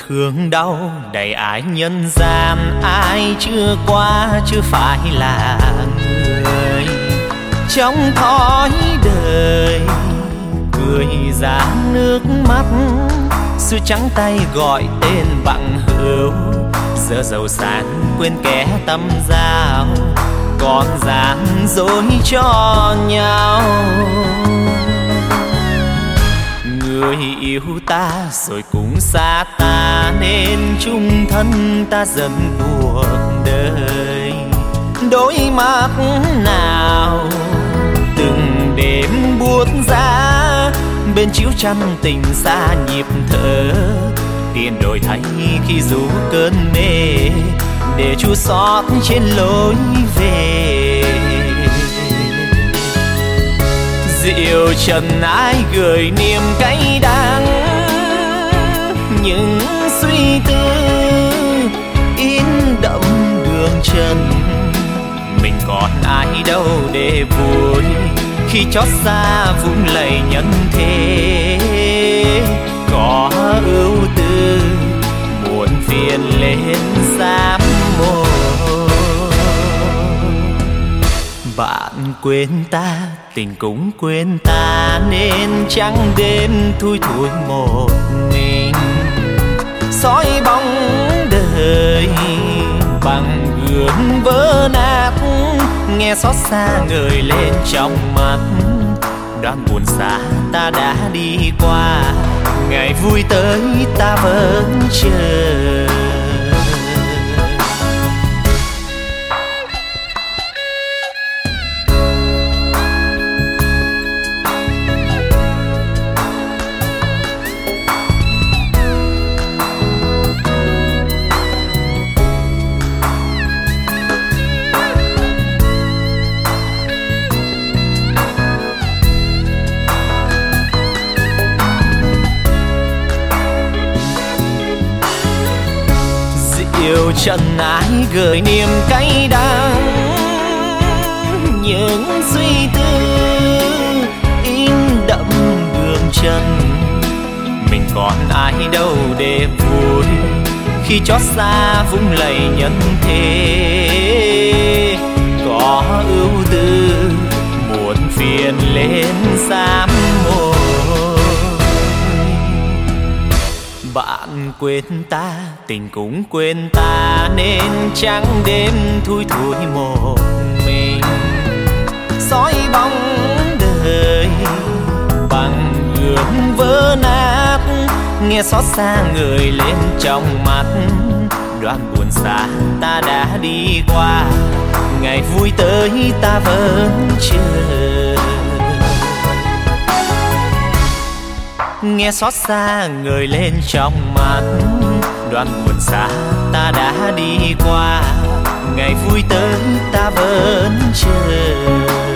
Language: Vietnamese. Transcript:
Thương đau đầy ái nhân gian, ai chưa qua chưa phải là người. Trong thói đời cười ra nước mắt, xưa trắng tay gọi tên bằng hữu. Giờ giàu sang quên kẻ tâm giao, còn gian dối cho nhau. Người yêu ta rồi cũng xa ta, nên chung thân ta dần cuộc đời. Đôi mắt nào từng đêm buốt giá, bên chiếu chăn tình xa nhịp thở. Tiền đổi thay khi rủ cơn mê, để chua xót trên lối về. Rượu trần ai gửi niềm cay đắng, những suy tư in đậm đường trần. Mình còn ai đâu để vui, khi chót xa vung lầy nhân thế. Có ưu tư muộn phiền lên sám môi. Bạn quên ta, tình cũng quên ta, nên trắng đêm thui thui một mình. Soi bóng đời bằng gương vỡ nát, nghe xót xa ngời lên trong mắt. Đoạn buồn xa ta đã đi qua, ngày vui tới ta vẫn chờ. Rượu trần ai gửi niềm cay đắng, những suy tư in đậm đường trần. Mình còn ai đâu để vui, khi chót xa vung lầy nhân thế. Có ưu tư muộn phiền lên sám môi. Bạn quên ta, tình cũng quên ta, nên trắng đêm thui thui một mình. Soi bóng đời bằng gương vỡ nát, nghe xót xa ngời lên trong mắt. Đoạn buồn xa ta đã đi qua, ngày vui tới ta vẫn chờ. Nghe xót xa ngời lên trong mắt. Đoạn buồn xa ta đã đi qua, ngày vui tới ta vẫn chờ.